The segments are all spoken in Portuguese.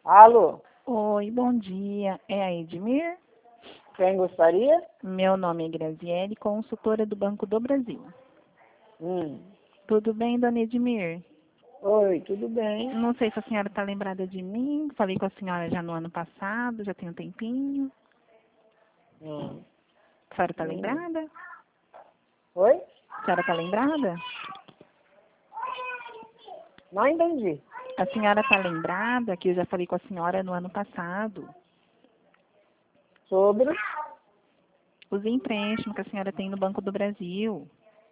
Alô, Oi, bom dia. É a Edmir? quem gostaria? Meu nome é Graziele, consultora do Banco do Brasil. Hum. Tudo bem, dona Edmir? Oi, tudo bem? Não sei se a senhora está lembrada de mim. Falei com a senhora já no ano passado, já tem um tempinho. Hum. A senhora está Hum. lembrada? Oi? A senhora está lembrada? Não entendi. A senhora está lembrada que eu já falei com a senhora no ano passado? Sobre? Os empréstimos que a senhora tem no Banco do Brasil.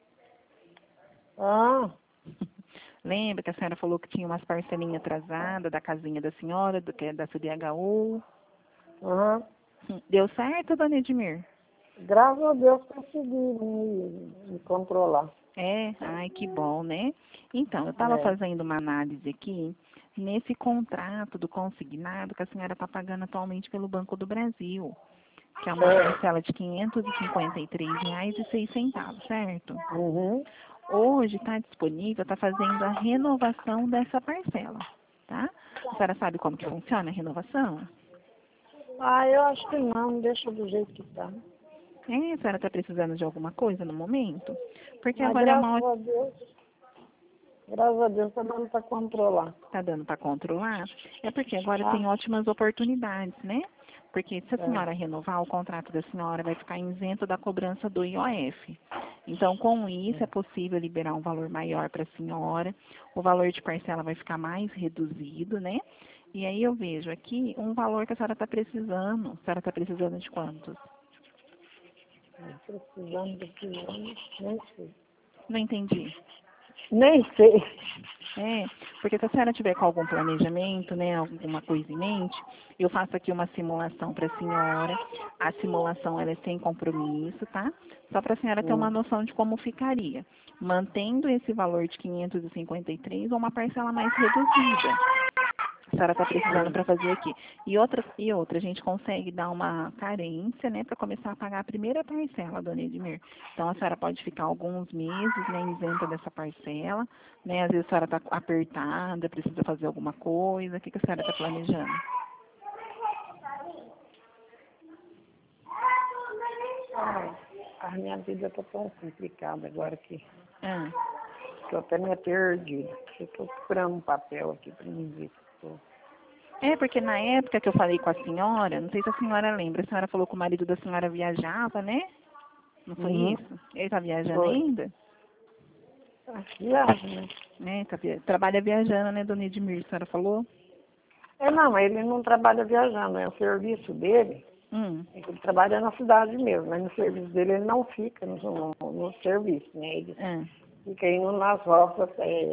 Ah, Lembra que a senhora falou que tinha umas parcelinhas atrasadas da casinha da senhora, que é da CDHU? aham. Deu certo, dona Edmir? Graças a Deus consegui me controlar. É, ai, que bom, né? Então, eu estava É. fazendo uma análise aqui nesse contrato do consignado que a senhora está pagando atualmente pelo Banco do Brasil, que é uma parcela de R$ 553,06, certo? Uhum. Hoje está disponível, está fazendo a renovação dessa parcela, tá? A senhora sabe como que funciona a renovação? Ah, eu acho que não, deixa do jeito que tá. É, a senhora está precisando de alguma coisa no momento? Porque Mas agora é uma graças a Deus tá dando pra controlar. está dando para controlar, é porque agora Tá? tem ótimas oportunidades, né? Porque se a É. senhora renovar, o contrato da senhora vai ficar isento da cobrança do IOF. Então, com isso, é possível liberar um valor maior para a senhora, o valor de parcela vai ficar mais reduzido, né? E aí eu vejo aqui um valor que a senhora está precisando. A senhora está precisando de quantos? Precisando de anos, nem sei. Não entendi. Nem sei. É, porque se a senhora tiver com algum planejamento, né, alguma coisa em mente, eu faço aqui uma simulação para a senhora. A simulação ela é sem compromisso, tá? Só para a senhora ter uma Hum. noção de como ficaria. Mantendo esse valor de 553 ou uma parcela mais reduzida. A senhora está precisando para fazer aqui. E outra, a gente consegue dar uma carência, né, para começar a pagar a primeira parcela, dona Edmir. Então, a senhora pode ficar alguns meses, né, isenta dessa parcela, né, às vezes a senhora está apertada, precisa fazer alguma coisa, o que a senhora está planejando? Ai, a minha vida tá tão complicada agora Ah. que eu até me perdi. Eu tô procurando um papel aqui para me ver. É, porque na época que eu falei com a senhora, não sei se a senhora lembra, a senhora falou que o marido da senhora viajava, né? Não foi Uhum. isso? Ele está viajando Foi. ainda? Viagem, né? Né? Trabalha viajando, né, dona Edmir, a senhora falou? É, não, ele não trabalha viajando, é o serviço dele. Hum. Ele trabalha na cidade mesmo, mas no serviço dele ele não fica no serviço, né? Ele Ah. fica indo nas roças,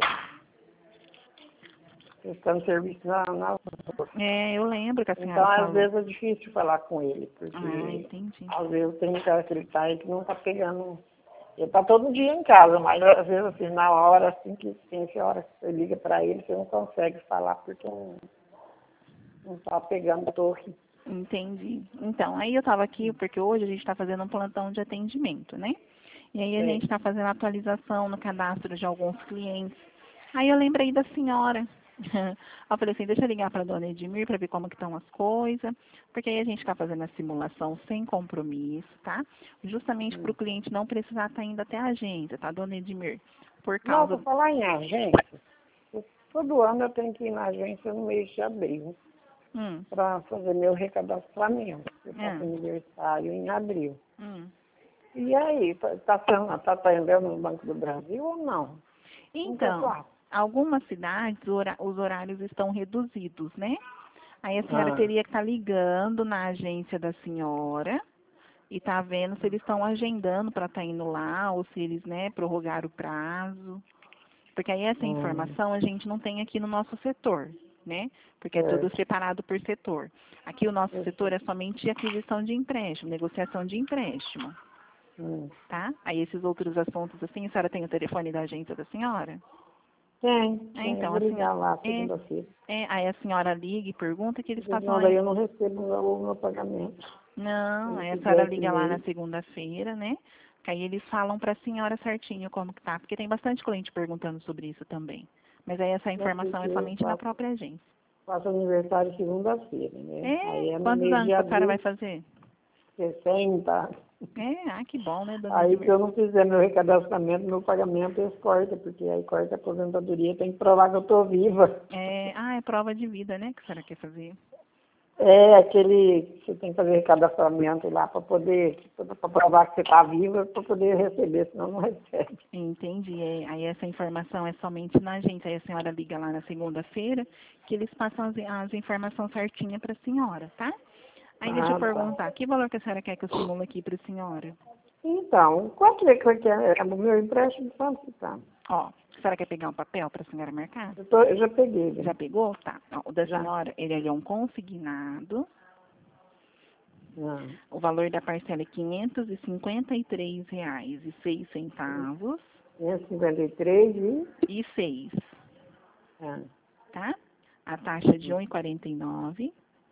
prestando serviço nas roças. É, eu lembro que a Então, senhora às falou. vezes é difícil falar com ele, Ah, porque entendi. às vezes tem cara que ele tá aí que não tá pegando. Ele tá todo dia em casa, mas às vezes assim, na hora assim que tem que hora que você liga para ele, você não consegue falar porque não tá pegando a torre. Entendi. Então, aí eu estava aqui porque hoje a gente está fazendo um plantão de atendimento, né? E aí a Sei. gente está fazendo atualização no cadastro de alguns clientes. Aí eu lembrei da senhora. Eu falei assim, deixa eu ligar para a dona Edmir para ver como que estão as coisas, porque aí a gente está fazendo a simulação sem compromisso, tá? Justamente para o cliente não precisar estar indo até a agência, tá, dona Edmir? Por Não, causa... para falar em agência, todo ano eu tenho que ir na agência no mês de abril Hum, para fazer meu recadastramento. Eu faço é, aniversário em abril. hum. E aí, tá atendendo no Banco do Brasil ou não? Como que eu Então, faço? algumas cidades, os horários estão reduzidos, né? Aí a senhora Ah, teria que estar ligando na agência da senhora e tá vendo se eles estão agendando para estar indo lá ou se eles, né, prorrogaram o prazo. Porque aí essa hum, informação a gente não tem aqui no nosso setor, né? Porque é tudo certo. separado por setor. Aqui o nosso Eu setor sei. é somente aquisição de empréstimo, negociação de empréstimo, Hum. tá? Aí esses outros assuntos assim, a senhora tem o telefone da agência da senhora? É, Eu então, vou assim, ligar lá é, segunda-feira. aí a senhora liga e pergunta que eles Porque passam senão aí. daí eu não recebo o meu pagamento. Não, Tem aí que a ver senhora esse liga lá na mês. segunda-feira, né? Que aí eles falam pra senhora certinho como que tá, porque tem bastante cliente perguntando sobre isso também. Mas aí essa É informação porque é somente da própria agência. Faço aniversário segunda-feira, né? Aí É? no Quantos mês anos de a senhora vai abril, fazer? 60. É? Que bom, né, dona Aí se Edmir? eu não fizer meu recadastramento, meu pagamento, eles cortam, porque aí corta a aposentadoria, tem que provar que eu estou viva. É prova de vida, né, que a senhora quer fazer? É aquele, você tem que fazer recadastramento lá para poder, para provar que você está viva, para poder receber, senão não recebe. Entendi. Aí essa informação é somente na agência. Aí a senhora liga lá na segunda-feira, que eles passam as informações certinhas para a senhora, tá? Aí deixa eu Ah, tá. perguntar, que valor que a senhora quer que eu simule aqui para a senhora? Então, quanto é que é o meu empréstimo? Quanto que tá? Ó, a senhora quer pegar um papel para a senhora marcar? Eu já peguei, né? Já pegou? Tá. Ó, o da Já. senhora, ele é um consignado. Ah, O valor da parcela é R$ 553,06. 553 E 6, ah, tá? A taxa de 1,49.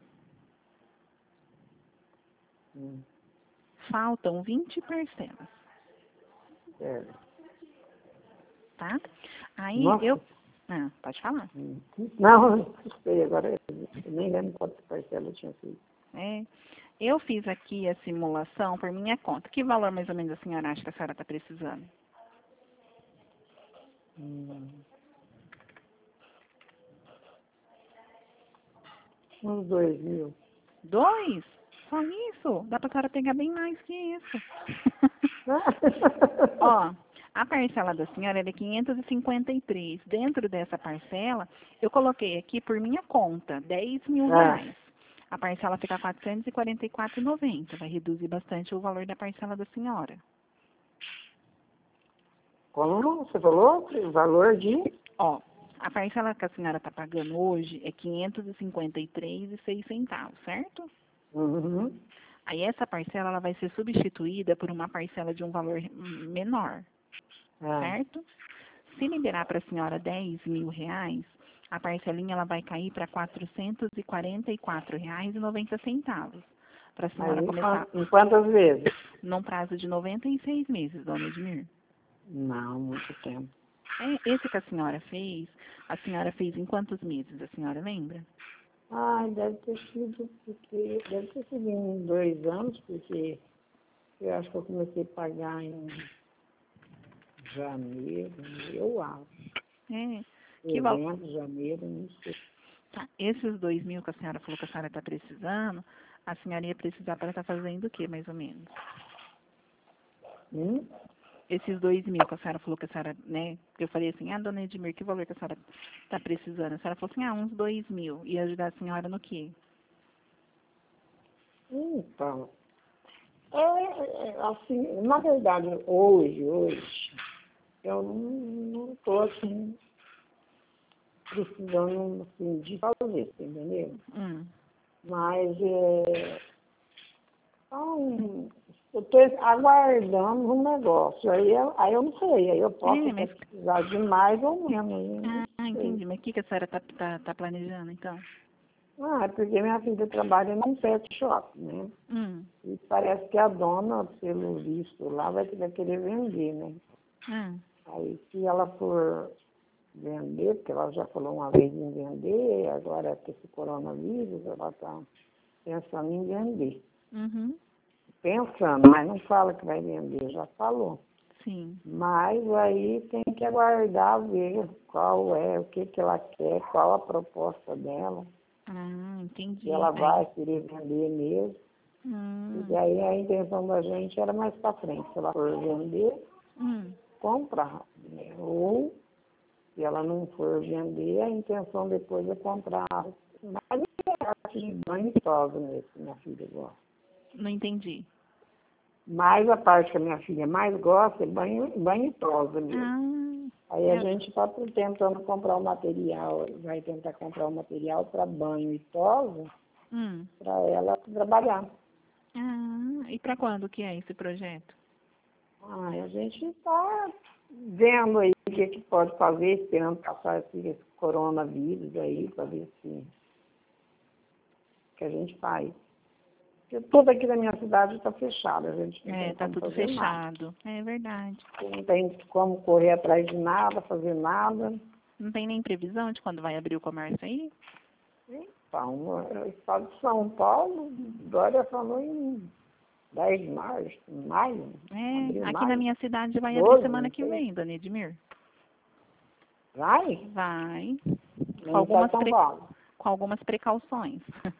hum, Faltam 20 parcelas, é. tá? Aí Nossa. eu... Ah, pode falar. Não, não sei, agora eu nem lembro quantas parcelas eu tinha feito. É, eu fiz aqui a simulação por minha conta. Que valor mais ou menos a senhora acha que a senhora está precisando? Hum, uns 2.000. 2? Só isso? Dá para a senhora pegar bem mais que isso. Ó, a parcela da senhora é de 553. Dentro dessa parcela, eu coloquei aqui por minha conta, R$ 10.000. Ah, A parcela fica R$ 444,90. Vai reduzir bastante o valor da parcela da senhora. como você falou? O valor de? Ó, a parcela que a senhora está pagando hoje é R$ 553,06, certo? Uhum. Aí essa parcela ela vai ser substituída por uma parcela de um valor menor, Ah, certo? Se liberar para a senhora R$ 10.000, a parcelinha ela vai cair para R$ 444,90. Para a mas senhora começar em quantas vezes? num prazo de 96 meses, dona Edmir. Não, muito tempo. Esse que a senhora fez em quantos meses, a senhora lembra? Ai, deve ter sido em 2 anos, porque eu acho que eu comecei a pagar em janeiro, eu acho. É, que val... Dezembro, janeiro, não sei. Tá, esses 2.000 que a senhora falou que a senhora está precisando, a senhora ia precisar para estar fazendo o quê, mais ou menos? Hum? Esses 2.000 que a senhora falou que a senhora, né? Que eu falei assim, dona Edmir, que valor que a senhora está precisando? A senhora falou assim, uns 2.000. Ia ajudar a senhora no quê? Então, assim, na verdade, hoje, eu não estou, assim, precisando, assim, de fazer, entendeu? Hum. Mas, então, eu estou aguardando um negócio. Aí eu não sei, aí eu posso até Mas... precisar de mais ou menos, eu não sei. entendi. Mas o que a senhora tá planejando, então? Ah, é porque minha filha trabalha num pet shop, né? Hum. E parece que a dona, pelo visto lá, vai querer vender, né? Hum. Aí, se ela for vender, porque ela já falou uma vez em vender, agora com esse coronavírus, ela está pensando em vender. Uhum. Pensando, mas não fala que vai vender, já falou. Sim. Mas aí tem que aguardar ver qual é, o que ela quer, qual a proposta dela, se Entendi. ela vai querer vender mesmo. E Hum. aí a intenção da gente era mais para frente, se ela for vender, Hum. comprar, né? Ou, se ela não for vender, a intenção depois é comprar mais parte de banho e tosa mesmo, que minha filha gosta. Não entendi. Mas a parte que a minha filha mais gosta é banho e tosa mesmo. Ah, Aí a é, gente está tentando comprar o material, vai tentar comprar o material para banho e tosa, hum. para ela trabalhar. E para quando que é esse projeto? A gente está vendo aí o que pode fazer, esperando passar esse coronavírus aí, para ver se o que a gente faz. Porque tudo aqui na minha cidade está fechado, a gente não tem Tá como tudo fazer nada. fechado. É verdade. Não tem como correr atrás de nada, fazer nada. Não tem nem previsão de quando vai abrir o comércio aí? Então, no estado de São Paulo, Dória falou em 10 de maio, abril, Aqui na maio, minha cidade vai abrir 12, semana não que sei. vem, dona Edmir. Vai? Vai. Com Não está algumas, São Paulo. com algumas precauções.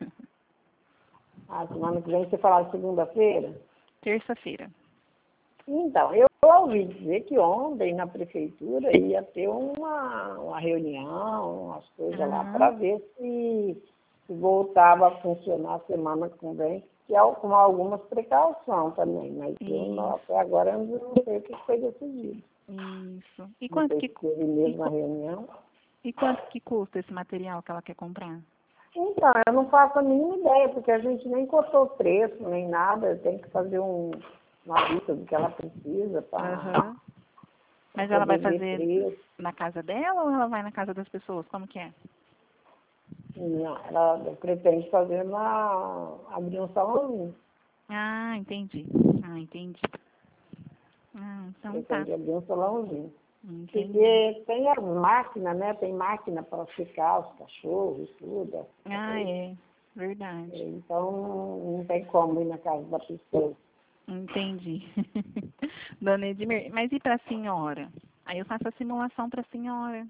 A semana que vem você falar segunda-feira? Terça-feira. Então, eu ouvi dizer que ontem na prefeitura ia ter uma reunião, umas coisas lá, para ver se voltava a funcionar a semana que vem, que é com algumas precauções também, mas até agora eu não sei o que foi decidido. Isso. E Não quanto sei que, se teve mesmo a reunião. e quanto que custa esse material que ela quer comprar? Então, eu não faço a mínima ideia, porque a gente nem cortou o preço, nem nada, tem que fazer uma lista do que ela precisa para Mas ela vai ver fazer preço. na casa dela ou ela vai na casa das pessoas? Como que é? Não, ela pretende fazer abrir um salãozinho. Ah, entendi. Entendi. Então tá. Pretende abrir um salãozinho. Entendi. Porque tem as máquinas, né? Tem máquina para ficar os cachorros, tudo. É. Verdade. Então, não tem como ir na casa da pessoa. Entendi. Dona Edmir, mas e para a senhora? Aí eu faço a simulação para a senhora.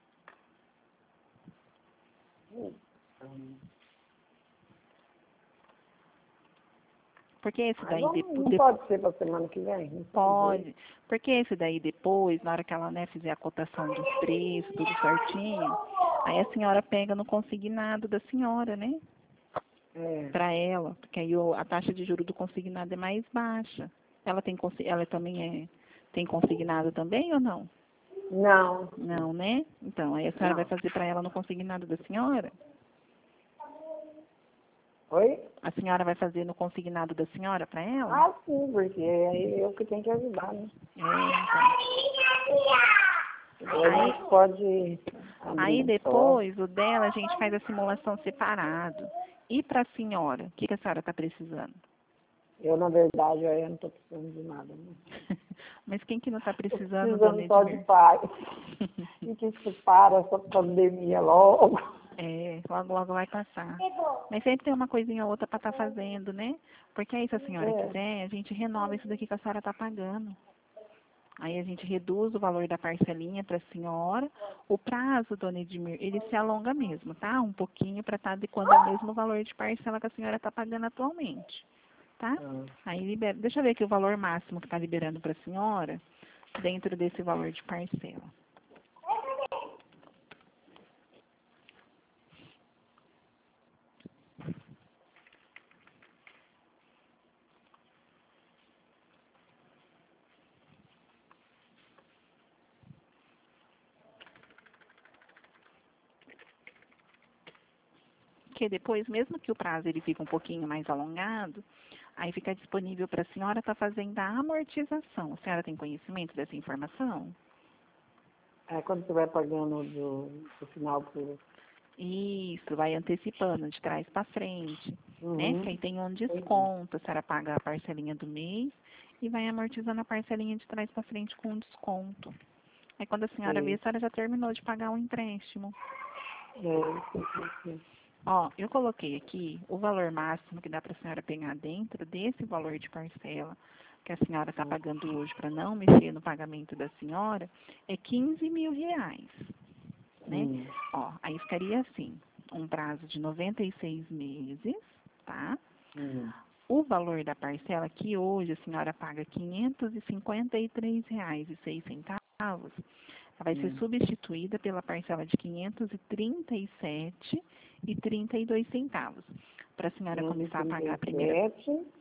Porque esse daí Não pode ser para a semana que vem? Não pode. Porque esse daí depois, na hora que ela fizer a cotação dos preços, tudo certinho, aí a senhora pega no consignado da senhora, né? Para ela, porque aí a taxa de juros do consignado é mais baixa. Ela também tem consignado também ou não? Não. Não, né? Então, aí a senhora vai fazer para ela no consignado da senhora? Oi? A senhora vai fazer no consignado da senhora para ela? Ah, sim, porque é eu que tenho que ajudar, né? Então. A gente pode Aí depois, o dela, a gente faz a simulação separado. E para a senhora, o que a senhora está precisando? Eu, na verdade, eu não estou precisando de nada, né? Mas quem que não está precisando, Precisando dona só de Edmir? paz. E que se para essa pandemia logo. Logo, logo vai passar. Mas sempre tem uma coisinha ou outra para estar fazendo, né? Porque aí, se a senhora quiser, a gente renova isso daqui que a senhora está pagando. Aí a gente reduz o valor da parcelinha para a senhora. O prazo, dona Edmir, ele se alonga mesmo, tá? Um pouquinho para estar adequando ao mesmo valor de parcela que a senhora está pagando atualmente, tá? Aí libera. Deixa eu ver aqui o valor máximo que está liberando para a senhora dentro desse valor de parcela. Porque depois, mesmo que o prazo ele fique um pouquinho mais alongado, aí fica disponível para a senhora estar fazendo a amortização. A senhora tem conhecimento dessa informação? Quando você vai pagando do final pro... Isso, vai antecipando de trás para frente, né? Que aí tem um desconto, a senhora paga a parcelinha do mês e vai amortizando a parcelinha de trás para frente com um desconto. Aí quando a senhora vê, a senhora já terminou de pagar o empréstimo. Ó, eu coloquei aqui o valor máximo que dá para a senhora pegar dentro desse valor de parcela que a senhora está pagando hoje para não mexer no pagamento da senhora, é 15 mil reais, né? Ó, aí ficaria assim, um prazo de 96 meses, tá? O valor da parcela que hoje a senhora paga R$ 553,06, ela vai ser substituída pela parcela de R$ 537,32, para a senhora começar a pagar a primeira R$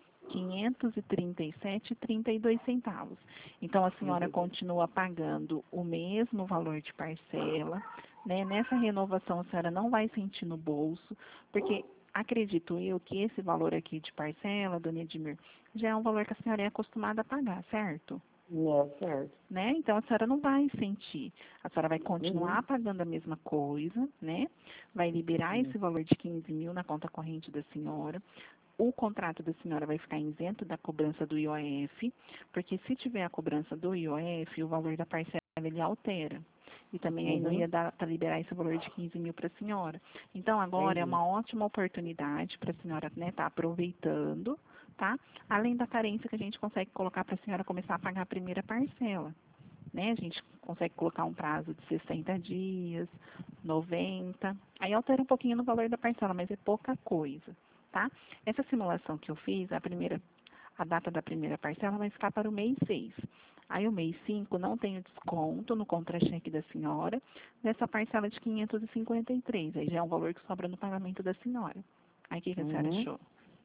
537,32. Então a senhora continua pagando o mesmo valor de parcela, né? Nessa renovação a senhora não vai sentir no bolso, porque acredito eu que esse valor aqui de parcela, dona Edmir, já é um valor que a senhora é acostumada a pagar, certo? Certo. Né? Então a senhora não vai sentir. A senhora vai continuar pagando a mesma coisa, né? Vai liberar esse valor de 15 mil na conta corrente da senhora. O contrato da senhora vai ficar isento da cobrança do IOF, porque se tiver a cobrança do IOF, o valor da parcela ele altera. E também aí não ia dar para liberar esse valor de 15 mil para a senhora. Então agora é uma ótima oportunidade para a senhora, né, estar aproveitando, tá? Além da carência que a gente consegue colocar para a senhora começar a pagar a primeira parcela. Né? A gente consegue colocar um prazo de 60 dias, 90. Aí altera um pouquinho no valor da parcela, mas é pouca coisa, tá? Essa simulação que eu fiz, a data da primeira parcela vai ficar para o mês 6. Aí o mês 5 não tem o desconto no contra-cheque da senhora dessa parcela de 553. Aí já é um valor que sobra no pagamento da senhora. Aí o que a senhora achou?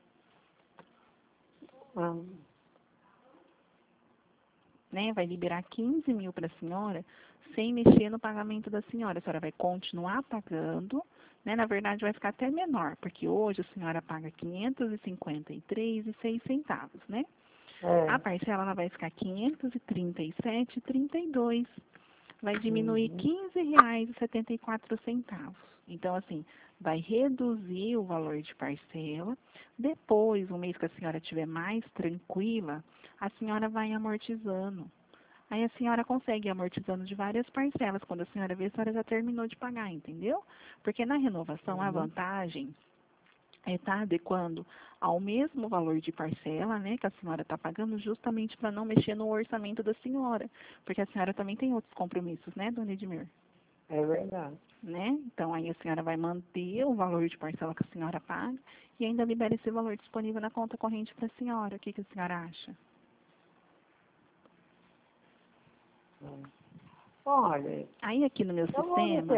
Né, vai liberar 15 mil para a senhora sem mexer no pagamento da senhora. A senhora vai continuar pagando, né? Na verdade, vai ficar até menor, porque hoje a senhora paga 553,06 centavos, né? A parcela ela vai ficar 537,32. Vai diminuir R$15,74. Então, assim, vai reduzir o valor de parcela. Depois, um mês que a senhora estiver mais tranquila, a senhora vai amortizando. Aí a senhora consegue ir amortizando de várias parcelas. Quando a senhora vê, a senhora já terminou de pagar, entendeu? Porque na renovação, a vantagem é estar adequando ao mesmo valor de parcela, né, que a senhora está pagando, justamente para não mexer no orçamento da senhora. Porque a senhora também tem outros compromissos, né, dona Edmir? É verdade. Né? Então, aí a senhora vai manter o valor de parcela que a senhora paga e ainda libera esse valor disponível na conta corrente para a senhora. O que a senhora acha? Olha, Aí aqui no meu sistema,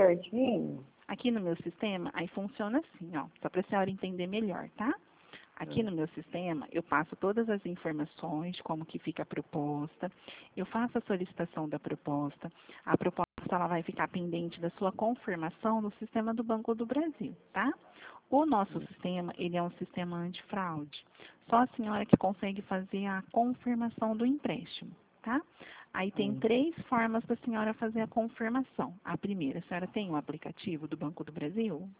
aí funciona assim, ó, só para a senhora entender melhor, tá? Aqui no meu sistema, eu passo todas as informações de como que fica a proposta, eu faço a solicitação da proposta, a proposta ela vai ficar pendente da sua confirmação no sistema do Banco do Brasil, tá? O nosso sistema, ele é um sistema antifraude. Só a senhora que consegue fazer a confirmação do empréstimo, tá? Aí tem 3 formas da senhora fazer a confirmação. A primeira, a senhora tem o aplicativo do Banco do Brasil?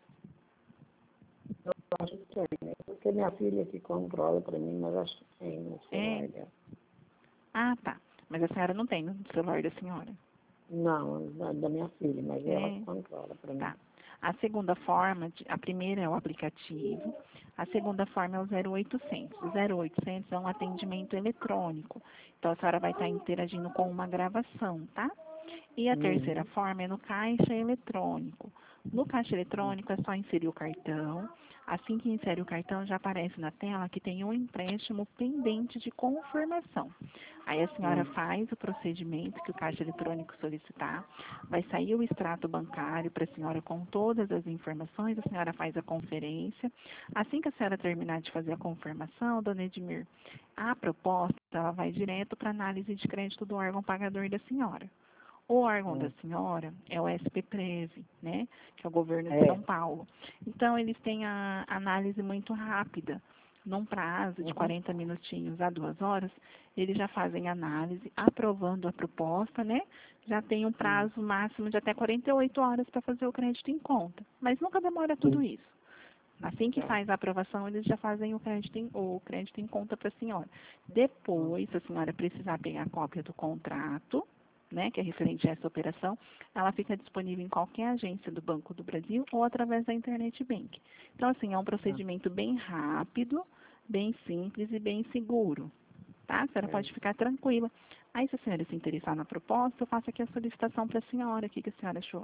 Eu acho que tem, né? Porque minha filha que controla para mim, mas acho que tem no celular dela. Ah, tá. Mas a senhora não tem no celular da senhora? Não, da minha filha, mas ela que controla para mim. Tá. A segunda forma, a primeira é o aplicativo, a segunda forma é o 0800. O 0800 é um atendimento eletrônico. Então, a senhora vai estar interagindo com uma gravação, tá? E a terceira forma é no caixa eletrônico. No caixa eletrônico é só inserir o cartão. Assim que insere o cartão, já aparece na tela que tem um empréstimo pendente de confirmação. Aí a senhora faz o procedimento que o caixa eletrônico solicitar, vai sair o extrato bancário para a senhora com todas as informações, a senhora faz a conferência. Assim que a senhora terminar de fazer a confirmação, dona Edmir, a proposta ela vai direto para análise de crédito do órgão pagador da senhora. O órgão da senhora é o SPPrev, né, que é o governo de São Paulo. Então, eles têm a análise muito rápida. Num prazo de 40 minutinhos a 2 horas, eles já fazem análise, aprovando a proposta, né? Já tem um prazo máximo de até 48 horas para fazer o crédito em conta. Mas nunca demora tudo isso. Assim que faz a aprovação, eles já fazem o crédito em conta para a senhora. Depois, se a senhora precisar pegar a cópia do contrato, né, que é referente a essa operação, ela fica disponível em qualquer agência do Banco do Brasil ou através da Internet Bank. Então, assim, é um procedimento bem rápido, bem simples e bem seguro, tá? A senhora pode ficar tranquila. Aí, se a senhora se interessar na proposta, eu faço aqui a solicitação para a senhora. O que a senhora achou?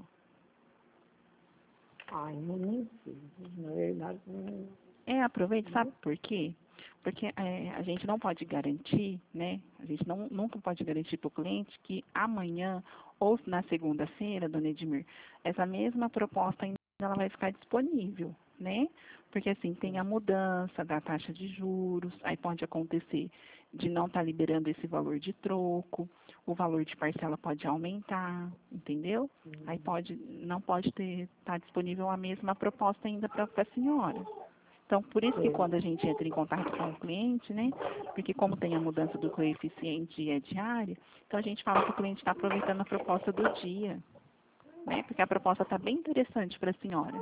Ai, nem sei. Na verdade, não. Aproveite, sabe por quê? Porque a gente não pode garantir, né? A gente nunca pode garantir para o cliente que amanhã ou na segunda-feira, dona Edmir, essa mesma proposta ainda ela vai ficar disponível, né? Porque assim, tem a mudança da taxa de juros, aí pode acontecer de não estar liberando esse valor de troco, o valor de parcela pode aumentar, entendeu? Aí não pode estar disponível a mesma proposta ainda para a senhora. Então, por isso que quando a gente entra em contato com o cliente, né? Porque como tem a mudança do coeficiente e é diária, então a gente fala que o cliente está aproveitando a proposta do dia, né? Porque a proposta está bem interessante para a senhora.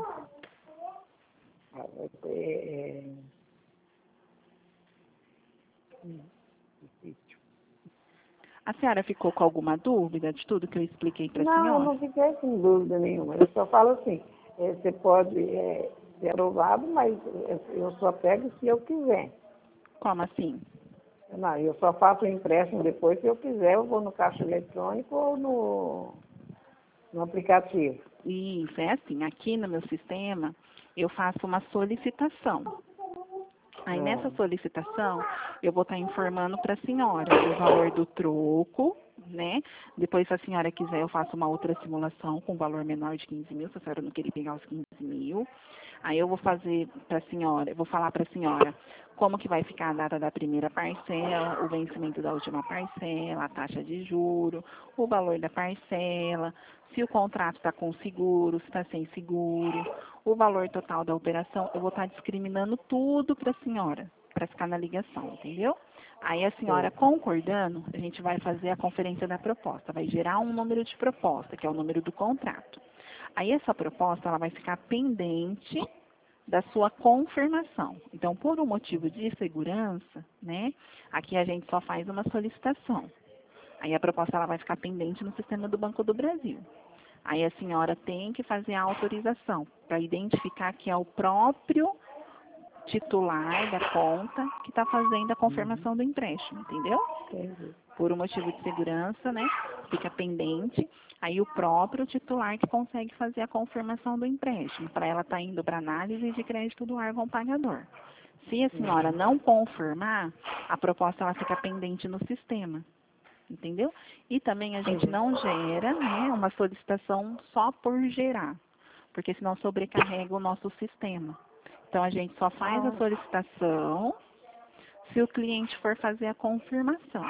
A senhora ficou com alguma dúvida de tudo que eu expliquei para a Não, eu senhora? não fiquei com dúvida nenhuma. Eu só falo assim, você pode ser aprovado, mas eu só pego se eu quiser. Como assim? Não, eu só faço o empréstimo depois, se eu quiser, eu vou no caixa eletrônico ou no aplicativo. Isso, é assim, aqui no meu sistema, eu faço uma solicitação. Aí nessa solicitação, eu vou estar informando para a senhora o valor do troco, né? Depois, se a senhora quiser, eu faço uma outra simulação com valor menor de 15 mil, se a senhora não querer pegar os 15 mil. Aí eu vou fazer para a senhora, eu vou falar para a senhora como que vai ficar a data da primeira parcela, o vencimento da última parcela, a taxa de juro, o valor da parcela, se o contrato está com seguro, se está sem seguro, o valor total da operação, eu vou estar discriminando tudo para a senhora, para ficar na ligação, entendeu? Aí a senhora concordando, a gente vai fazer a conferência da proposta, vai gerar um número de proposta, que é o número do contrato. Aí essa proposta, ela vai ficar pendente da sua confirmação. Então, por um motivo de segurança, né, aqui a gente só faz uma solicitação. Aí a proposta ela vai ficar pendente no sistema do Banco do Brasil. Aí a senhora tem que fazer a autorização para identificar que é o próprio titular da conta que está fazendo a confirmação do empréstimo, entendeu? Entendi. Por um motivo de segurança, né? Fica pendente. Aí o próprio titular que consegue fazer a confirmação do empréstimo, para ela estar indo para análise de crédito do órgão pagador. Se a senhora não confirmar, a proposta ela fica pendente no sistema. Entendeu? E também a gente não gera, né, uma solicitação só por gerar, porque senão sobrecarrega o nosso sistema. Então a gente só faz a solicitação se o cliente for fazer a confirmação.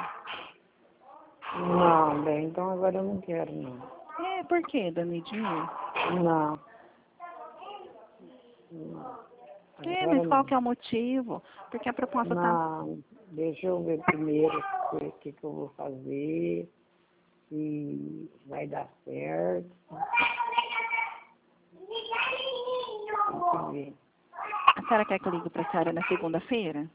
Não, bem, então agora eu não quero, não. Por quê, dona Edmir? Não. Mas qual que é o motivo? Porque a proposta está... Não, deixa eu ver primeiro o que eu vou fazer, se vai dar certo. Tem que ver. A senhora quer que eu ligue para a senhora na segunda-feira?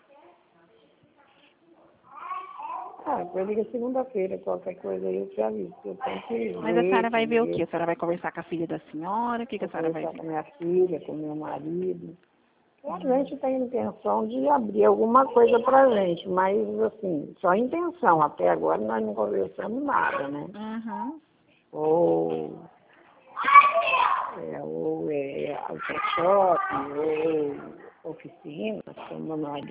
Eu ligo segunda-feira, qualquer coisa aí eu te aviso. Eu tenho que Mas a senhora vai ver o ver, quê? A senhora vai conversar com a filha da senhora? O que a senhora vai conversar com ver? minha filha, com meu marido. A gente tem intenção de abrir alguma coisa pra gente, mas assim, só intenção. Até agora nós não conversamos nada, né? Uhum. Ou auto-shop, ou oficina, como nós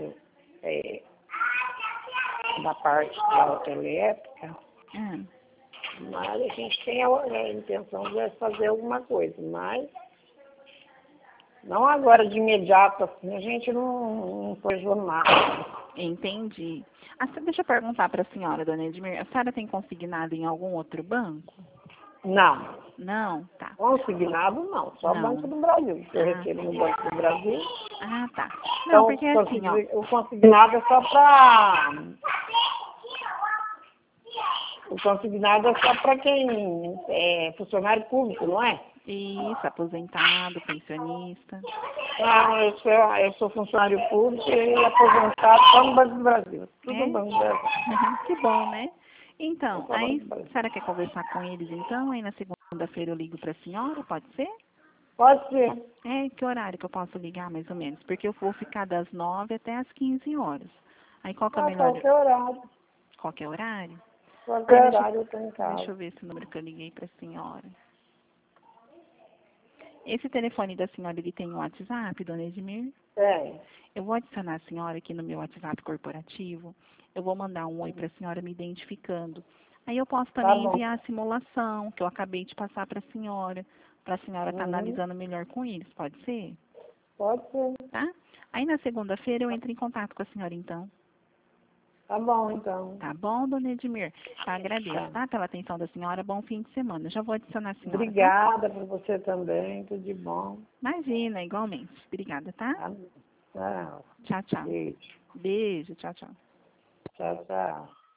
da parte da autoelétrica. Mas a gente tem a intenção de fazer alguma coisa, mas não agora de imediato, assim, a gente não planejou nada. Entendi. Deixa eu perguntar para a senhora, dona Edmir, a senhora tem consignado em algum outro banco? Não. Não? Tá. Consignado não, só Não. Banco do Brasil. Eu recebo no Banco do Brasil. Ah, tá. Então, Não, porque assim, ó. o consignado é só para... O consignado é só para quem é funcionário público, não é? Isso, aposentado, pensionista. Eu sou funcionário público e aposentado só no Banco do Brasil. Tudo no Banco do Brasil. Que bom, né? Então, só aí, Banco do Brasil. a senhora quer conversar com eles então? Aí na segunda-feira eu ligo para a senhora, pode ser? Pode ser. Que horário que eu posso ligar, mais ou menos? Porque eu vou ficar das 9 até as 15 horas. Aí qual que é o melhor? Qualquer horário. Qualquer horário? Qualquer horário eu estou em casa. Deixa eu ver esse número que eu liguei para a senhora. Esse telefone da senhora, ele tem um WhatsApp, dona Edmir? Tem. Eu vou adicionar a senhora aqui no meu WhatsApp corporativo. Eu vou mandar um oi para a senhora me identificando. Aí eu posso também enviar a simulação que eu acabei de passar para a senhora estar analisando melhor com eles. Pode ser? Pode ser. Tá? Aí na segunda-feira eu entro em contato com a senhora então. Tá bom, então. Tá bom, dona Edmir? Agradeço, tá? Pela atenção da senhora. Bom fim de semana. Já vou adicionar a senhora. Obrigada por você também. Tudo de bom. Imagina, igualmente. Obrigada, tá? Tchau. Tchau, tchau. Beijo. Beijo, tchau, tchau. Tchau, tchau.